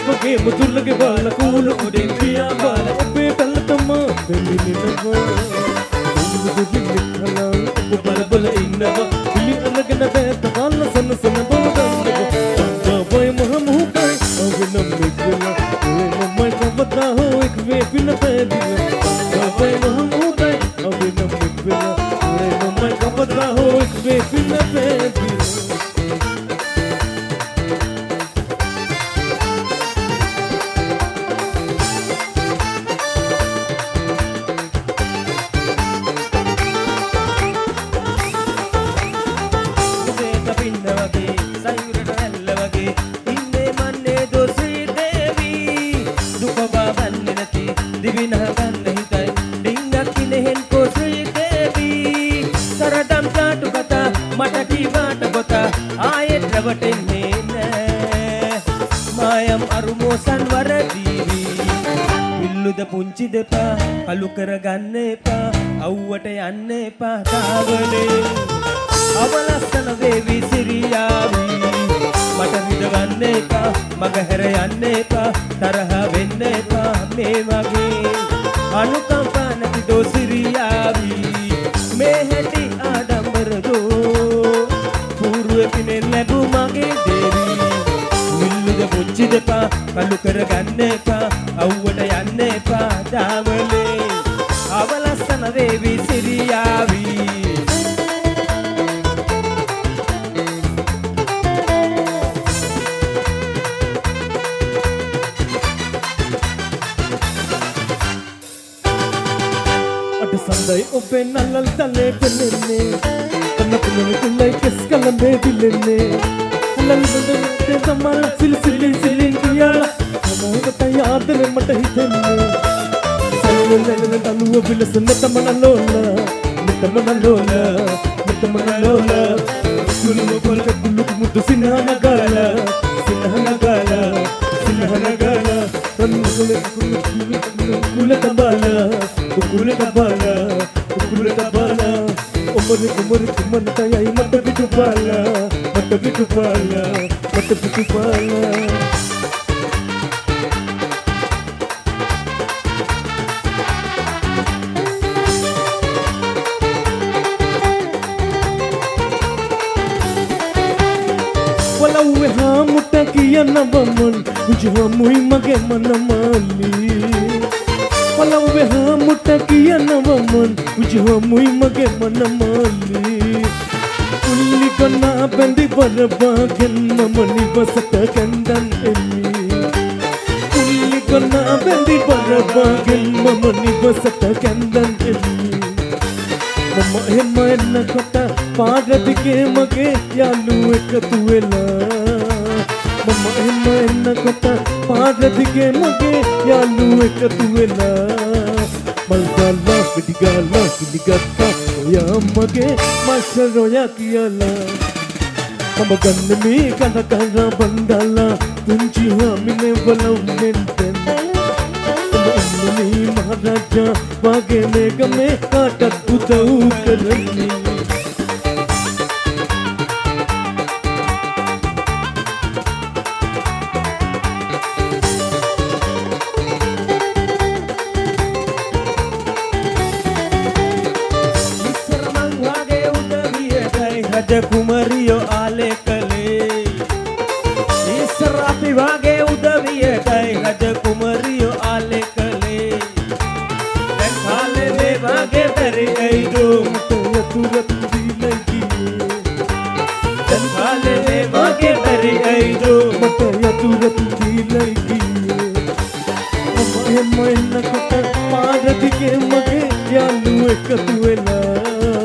වගේ මුදුල්ලගේ බාල කූල උඩින් පියා බාල ඔබේ පැල්ලටම දෙලිනිනවා මුදුල්ලේ කලා ඔබ බල ඉන්නවා පිළි අරගෙන බෑත කාල සන සන බල ගන්නවා බය මහමුකයි ඔබනම් මෙගලා ඔය මම කවදා හෝ එක් වේ පින පැදිලා බය මහමුකයි ඔබනම් මෙගලා ඔය මම කවදා හෝ එක් වේ පින පැදිලා පුංචි දෙපා අලු කරගන්න එපා අවුවට යන්න එපා තාවනේ අවලස්සන වේවි සිරියාවි මට විදවන්න එපා මග හැර යන්න එපා තරහ වෙන්න එපා මේ වගේ අනුකම්පා නැති දෝ සිරියාවි මේ හැටි ආඩම්බර දෝ පූර්ව පිනෙන් ලැබු මගේ දේවි විල්ලුද පුංචි දෙපා අලු කරගන්න එපා අවුවට යන්න එපා දාවලේ අවලස්සන වේවි සිරියාවි අද සඳයි ඔබේ නලල් තලේ පෙලෙන්නේ කනපුනේ කුලයි කෙස් කලඹේ දිලෙන්නේ උලල් බඳේ තමල සිල් සිලින් සිලින් කියලා මොකට යාදනේ මට හිතෙන්නේ සල්ලෙලෙන දනුව විලසන තමනලෝල කුළුම පොල්ක කුළුක මුතු සිනහන ගාල රන්නුලේ කුල තබාල ඔමරි කුමන තයයි මට පිටුපාල Walau hamuta kiyana baman ujhamuy mage manamali Walau hamuta kiyana baman ujhamuy mage manamali Ulli kana bendi barabagen mamani basata kandan emi Ulli kana bendi barabagen mamani basata kandan emi Mama hemma enna kota පාරදිගේ මගේ යාළු එකතු වෙලා මම එන්න එන්න කොට පාරදිගේ මගේ යාළු එකතු වෙලා මල්ගාලා පිටිගාලා පිටිගත්තා ඔයා මගේ මස්සරෝයා කියලා මම ගන්න මේ කන කන බන්දලා පුංචි හාමිනේ වලුන්ෙන් දෙන්න ඉන්නේ මහරජා වගේ මේක මේ කාටත් උදව් කරන්නේ කුමරියෝ ආලේ කලේ ඉස්සරපි වාගේ උදවියටයි රජ කුමරියෝ ආලේ කලේ දැන් කාලේ මේ වාගේ බැරි ඇයිදෝ යතුරු දීලා ගියේ දැන් කාලේ මේ වාගේ බැරි ඇයිදෝ මට යතුරු දීලා ගියේ මම එන්න කොට පාරදිගේ මගේ යාළු එකතු වෙලා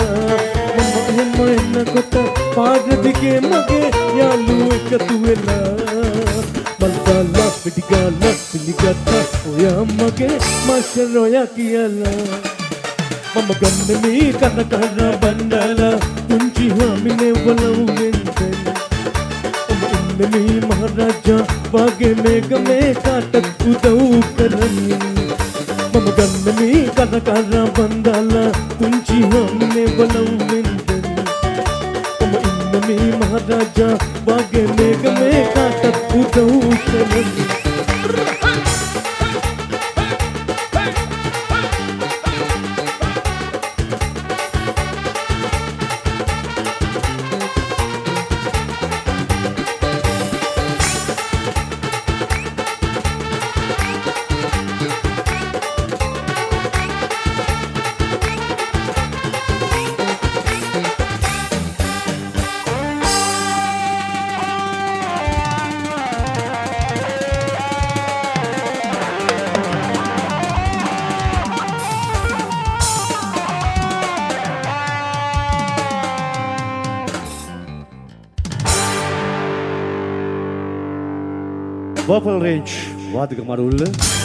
කොට පාරදිගේ මගේ යාළු එකතු වෙලා මල්ගාලා පිටිගාලා පිළිගත්තා ඔයා මගේ මස්සරෝයා කියලා මම ගන්න මේ කන කන බන්දලා පුංචි හාමිනේ වලුවෙන් දෙන්න ඔබ ඉන්න මේ මහරජා වගේ මේක මේ කාටත් උදව් කරන්නේ මම ගන්න මේ කන කන බන්දලා පුංචි හාමිනේ වලුවෙන් මේ මහරජා වගේ මේක මේ කාටත් උදව් කරන්නේ Purple Range වාදක මඩුල්ල